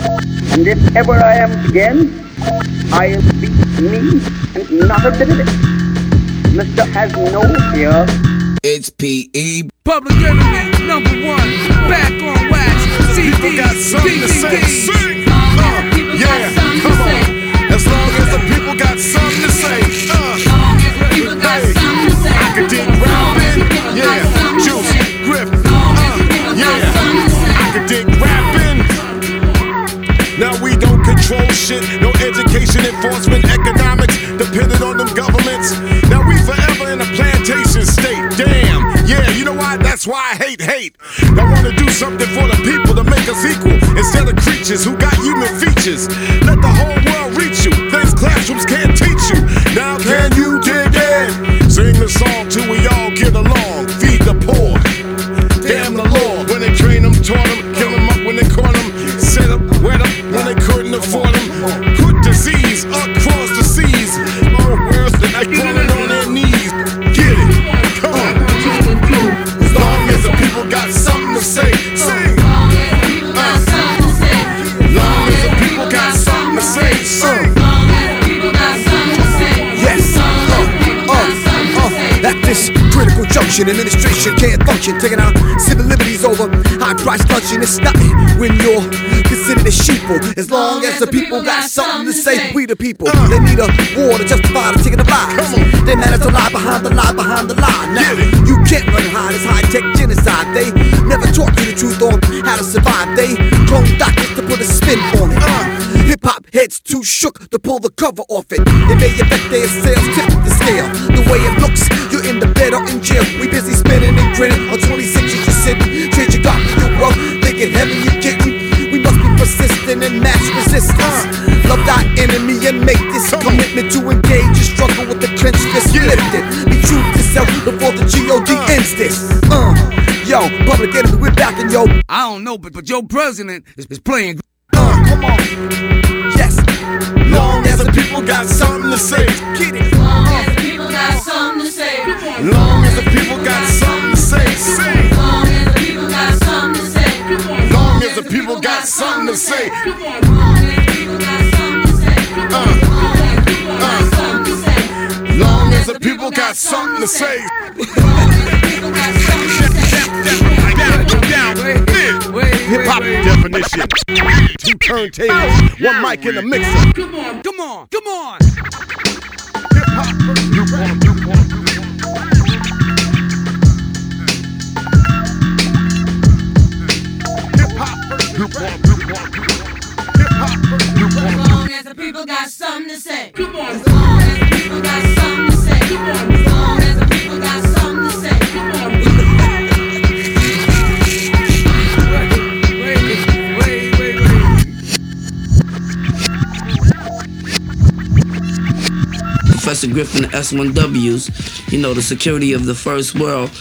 And if ever I am again, I'll be me and not a bit of it. Mr. has no fear. It's P.E. Public Enemy, #1, back on wax. People got something to say. Sing. Yeah, come on. As long as the people got something to say. I could dig rapping. Yeah, Juice, Griff. Yeah, I could dig rapping. Now we don't control shit. No education, enforcement, economics, dependent on them governments. Now we forever in a plantation state. Damn, yeah, you know why? That's why I hate. I wanna do something for the people to make us equal instead of creatures who got human features. Let the whole world reach you. Things classrooms can't teach you. Now can you dig in? Sing the song till we all get along. Feed the poor. Damn the law. When they train them, taught them, kill them up when they caught them. Set up, wet up when they couldn't afford them. Put disease across the seas. More worse than they crawling on their knees. Get it, come on. As long as the people got something to say, sing. Long as the people got something to say, sing. Yes. At this critical junction, administration can't function, taking our civil liberties over high-priced luncheon. It's nothing when you're considered a sheeple. As long as the people got something to say, we the people. They need a war to justify the taking of lives. They manage to lie behind the lie behind the lie. Now you can't run high, this high-tech genocide. They never taught you the truth on how to survive. They clone doctors to put a spin on it. Hip-hop heads too shook to pull the cover off it. It may affect their sales, tip the scale. The way it looks, you're in the bed or in jail. We busy spinning and grinning on 26 you just sitting. Trade your God for your wealth, thinking heaven you getting. We must be persistent and match resistance. Love thy enemy and make this commitment to engage and struggle with the clenched fist lifted. Be true to self before the G.O.D. ends this. Yo, Public Enemy, we're back and yo. I don't know, but your president is playing. Come on. Yes. Long as the people got something to say. Get it. Long as the people got something to say. Long as the people got something to say. Sing. Long as the people got something to say. Long as the people got something to say. Long as the people got something to say. Long as the people got something to say. Hip-hop definition. 2 turntables, 1 mic in the mixer. Come on. Hip-hop. As long as the people got something to say. As long as the people got something to say. As long as the people got something to say. Professor Griffin, S1Ws, you know, the security of the first world